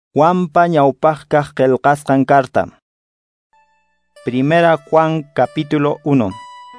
Juanpa ñawpaqqa qillqasqan carta. Primera Juan capítulo 1.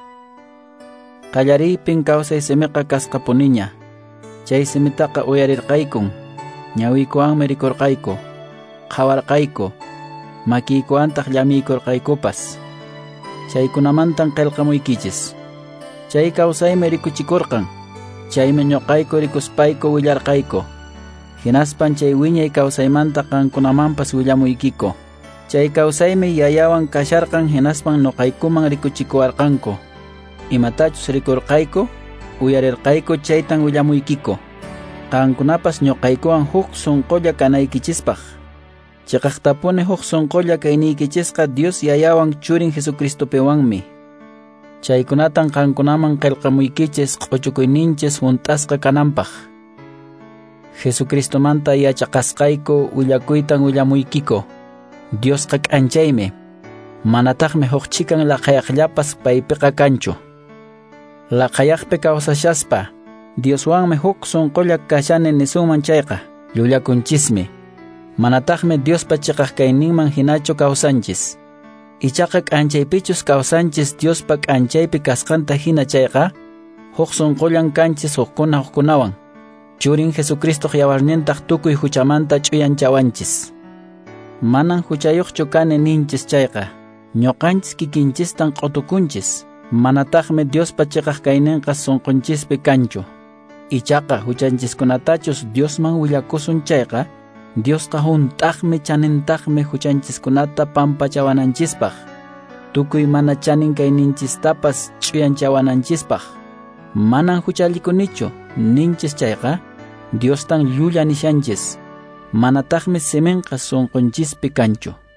Qallariypin kawsay simiqa kasqapuniña. Chay simitaqa uyarirqaykun. Ñawiykuwanmi rikurqayku. Qhawarqayku. Makiykuwantaq llamiykurqaykupas. Chaykunamantan qillqamuykichis. Chay kawsaymi rikuchikurqan. Chaymi ñuqayku rikuspayku willarqayku. Hinaspan chay wiñay kawsaymanta qankunamanpas willamuykiku. Chay kawsaymi yayawan kasharqan hinaspan ñuqaykuman rikuchikuwarqanku. Imatachus rikurqayku, uyarirqayku chaytan willamuykiku. Qankunapas ñuqaykuwan huk sunqulla kanaykichispaq. Chiqaqtapuni huk sunqulla kayniykichisqa Dios yayawan churin Jesucristopiwanmi. Chaykunatan qankunaman qillqamuykichis q'uchukuyninchis hunt'asqa kananpaq. Jesucristomanta yachaqasqayku willakuytan willamuykiku. Diosqa k'anchaymi. Manataqmi huqchikan laqayaqllapas paypiqa kanchu. Laqayaqpi kawsashaspa, Dioswanmi huk sunqulla kashani nisunman chayqa, llullakunchismi. Manataqmi Diospa chiqaq kayninman hinachu kawsanchis. Ichaqa k'anchaypichus kawsanchis Diospa k'anchaypi kasqanta hina chayqa, huk sunqullan kanchis hukkunawan. Churin Jesucristo yawarnintaq tukuy huchamanta ch'uyanchawanchis. Manan huchayuqchu kani ninchis chayqa. Ñuqanchis kikinchistan q'utukunchis. Manataqmi Diospa chiqaq kayninqa sunqunchispi kanchu. Ichaqa huchanchiskunatachus Diosman willakusun chayqa, Diosqa hunt'aqmi chanintaqmi huchanchiskunata pampachawananchispaq. Tukuy mana chanin kayninchistapas ch'uyanchawananchispaq. Manan huchallikunichu ninchis chayqa, Diostan llulla nishanchis. Manataqmi siminqa sunqunchispi kanchu.